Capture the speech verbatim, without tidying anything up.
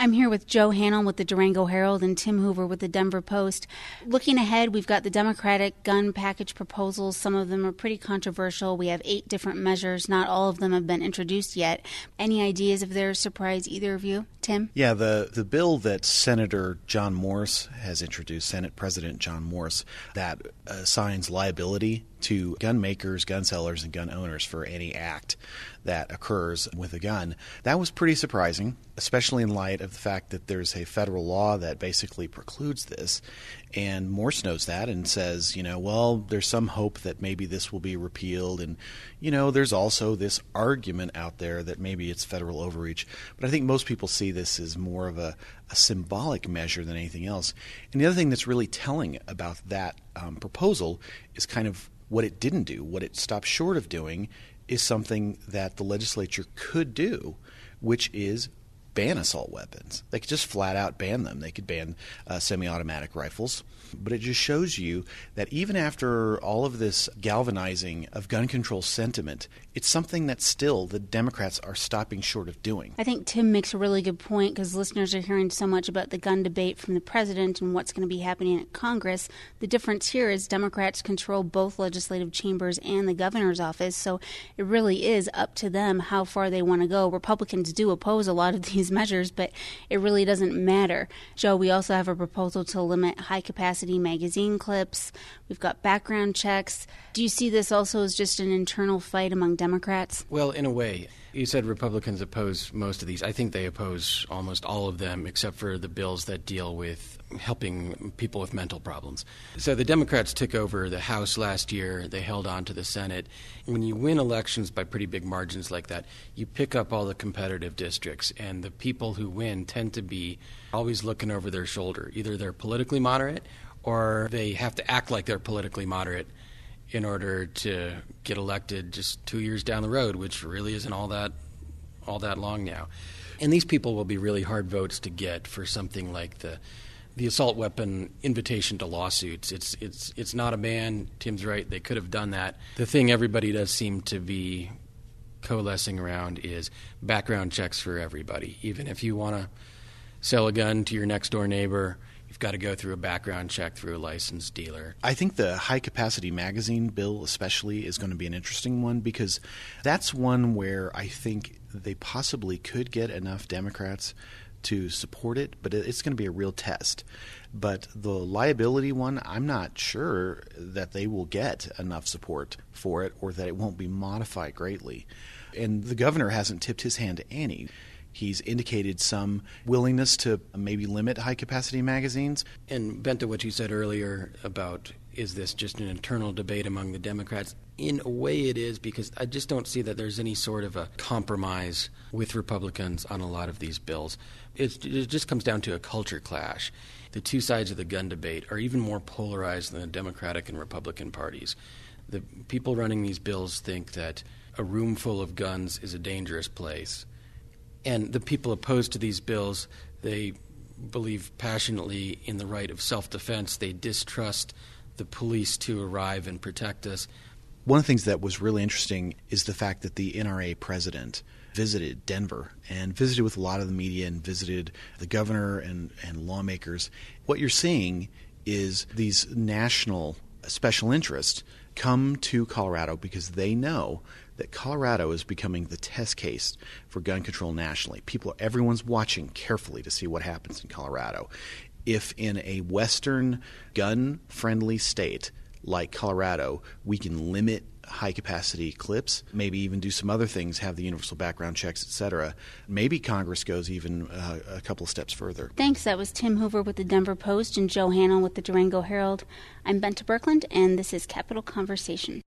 I'm here with Joe Hanel with the Durango Herald and Tim Hoover with the Denver Post. Looking ahead, we've got the Democratic gun package proposals. Some of them are pretty controversial. We have eight different measures. Not all of them have been introduced yet. Any ideas if they're surprise either of you? Tim? Yeah, the, the bill that Senator John Morse has introduced, Senate President John Morse, that assigns liability to gun makers, gun sellers, and gun owners for any act that occurs with a gun. That was pretty surprising, especially in light of the fact that there's a federal law that basically precludes this. And Morse knows that and says, you know, well, there's some hope that maybe this will be repealed. And, you know, there's also this argument out there that maybe it's federal overreach. But I think most people see this as more of a, a symbolic measure than anything else. And the other thing that's really telling about that um, proposal is kind of what it didn't do. What it stopped short of doing is something that the legislature could do, which is ban assault weapons. They could just flat out ban them. They could ban uh, semi-automatic rifles. But it just shows you that even after all of this galvanizing of gun control sentiment, it's something that still the Democrats are stopping short of doing. I think Tim makes a really good point because listeners are hearing so much about the gun debate from the president and what's going to be happening at Congress. The difference here is Democrats control both legislative chambers and the governor's office, so it really is up to them how far they want to go. Republicans do oppose a lot of these measures, but it really doesn't matter. Joe, we also have a proposal to limit high-capacity magazine clips. We've got background checks. Do you see this also as just an internal fight among Democrats? Well, in a way. You said Republicans oppose most of these. I think they oppose almost all of them except for the bills that deal with helping people with mental problems. So the Democrats took over the House last year. They held on to the Senate. When you win elections by pretty big margins like that, you pick up all the competitive districts, and the people who win tend to be always looking over their shoulder. Either they're politically moderate or they have to act like they're politically moderate in order to get elected just two years down the road, which really isn't all that all that long now. And these people will be really hard votes to get for something like the the assault weapon invitation to lawsuits. It's it's it's not a ban. Tim's right. They could have done that. The thing everybody does seem to be coalescing around is background checks for everybody. Even if you want to sell a gun to your next door neighbor, you've got to go through a background check through a licensed dealer. I think the high-capacity magazine bill especially is going to be an interesting one because that's one where I think they possibly could get enough Democrats to support it, but it's going to be a real test. But the liability one, I'm not sure that they will get enough support for it or that it won't be modified greatly. And the governor hasn't tipped his hand to any. He's indicated some willingness to maybe limit high-capacity magazines. And Bent, to what you said earlier about is this just an internal debate among the Democrats, in a way it is, because I just don't see that there's any sort of a compromise with Republicans on a lot of these bills. It's, it just comes down to a culture clash. The two sides of the gun debate are even more polarized than the Democratic and Republican parties. The people running these bills think that a room full of guns is a dangerous place. And the people opposed to these bills, they believe passionately in the right of self-defense. They distrust the police to arrive and protect us. One of the things that was really interesting is the fact that the N R A president visited Denver and visited with a lot of the media and visited the governor and, and lawmakers. What you're seeing is these national special interests come to Colorado because they know that Colorado is becoming the test case for gun control nationally. People, everyone's watching carefully to see what happens in Colorado. If in a Western gun-friendly state like Colorado, we can limit high-capacity clips, maybe even do some other things, have the universal background checks, et cetera, maybe Congress goes even uh, a couple of steps further. Thanks. That was Tim Hoover with the Denver Post and Joe Hanel with the Durango Herald. I'm Bente Birkeland, and this is Capital Conversation.